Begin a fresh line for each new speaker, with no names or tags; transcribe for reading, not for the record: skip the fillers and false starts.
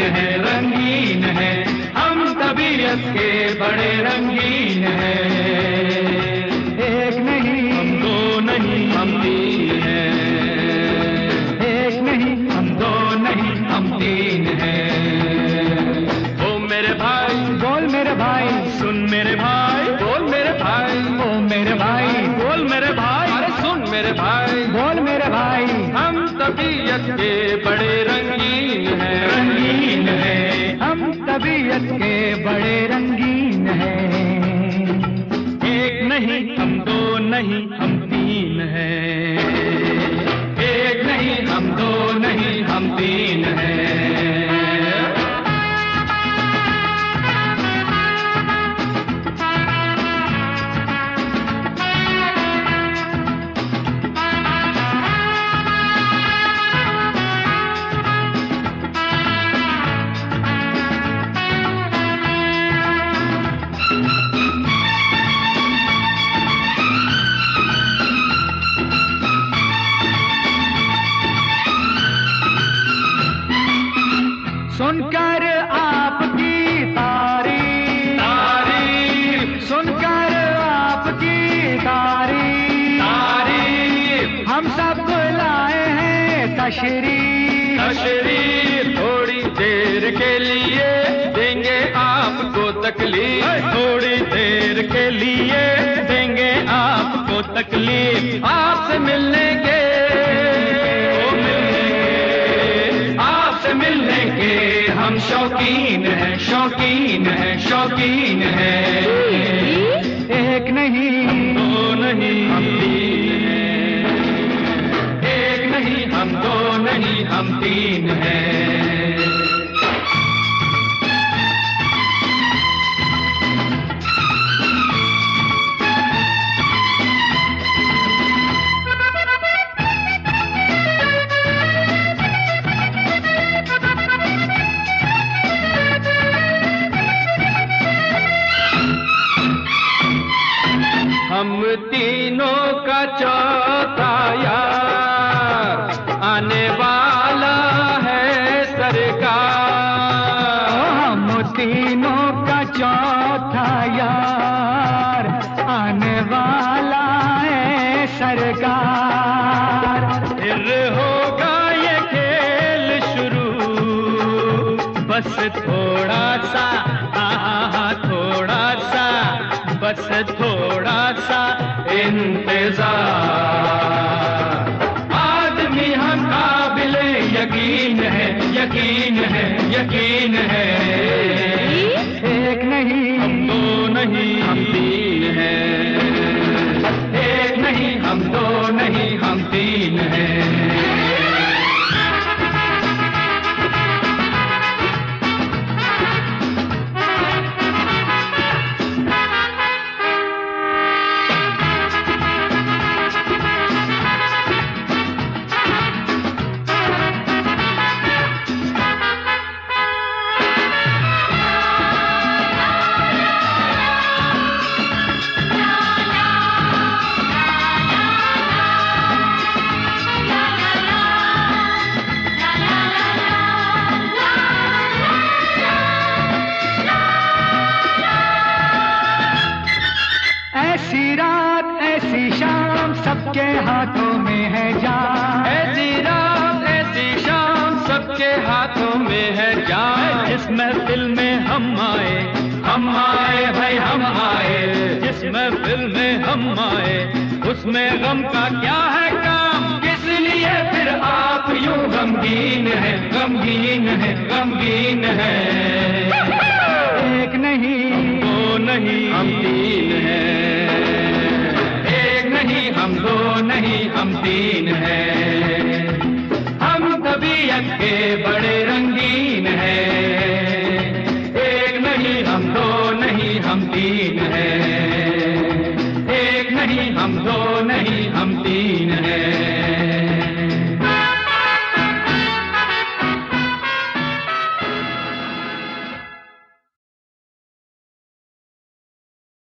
है रंगीन है, हम तबीयत के बड़े रंगीन है।
एक नहीं
हम दो नहीं हम तीन है,
एक नहीं
हम दो नहीं हम तीन है। ओ मेरे भाई
बोल मेरे भाई,
सुन मेरे भाई, बोल मेरे भाई,
ओ मेरे भाई
बोल मेरे भाई, अरे सुन मेरे भाई,
बोल मेरे भाई।
हम तबीयत के बड़े रंगीन है, रंगीन है,
हम तबीयत के बड़े रंगीन हैं।
एक नहीं हम दो नहीं हम तीन है, एक नहीं हम दो नहीं हम तीन है।
सुनकर आपकी तारीफ, सुनकर आपकी तारीफ, हम सब लाए हैं तशरीफ।
थोड़ी देर के लिए देंगे आपको तकलीफ, थोड़ी देर के लिए देंगे आपको तकलीफ। आपसे मिलने के, आपसे मिलने के हम शौकीन हैं, शौकीन हैं, शौकीन हैं।
एक नहीं
दो नहीं हम तीन हैं, एक नहीं हम दो नहीं हम तीन हैं। हम तीनों का चौथा यार आने वाला है सरकार।
हम तीनों का चौथा यार आने वाला है सरकार।
फिर होगा ये खेल शुरू, बस थोड़ा सा, थोड़ा सा, बस थोड़ा सा इंतजार। आदमी हम काबिले यकीन है, यकीन है, यकीन है।
एक नहीं
हम दो नहीं हम तीन है, एक नहीं हम दो नहीं हम तीन है।
ऐसी रात ऐसी शाम सबके हाथों में है जान।
ऐसी रात ऐसी शाम सबके हाथों में है जान। जिस महफिल में हम आए भाई हम आए, जिस महफिल में हम आए उसमें गम का क्या है काम। किस लिए फिर आप यूं गमगीन है, गमगीन है, गमगीन है।
एक नहीं
दो नहीं हम तीन है, एक नहीं हम दो नहीं हम तीन है। हम तबीयत के बड़े रंगीन है, एक नहीं हम दो नहीं हम तीन है, एक नहीं हम दो नहीं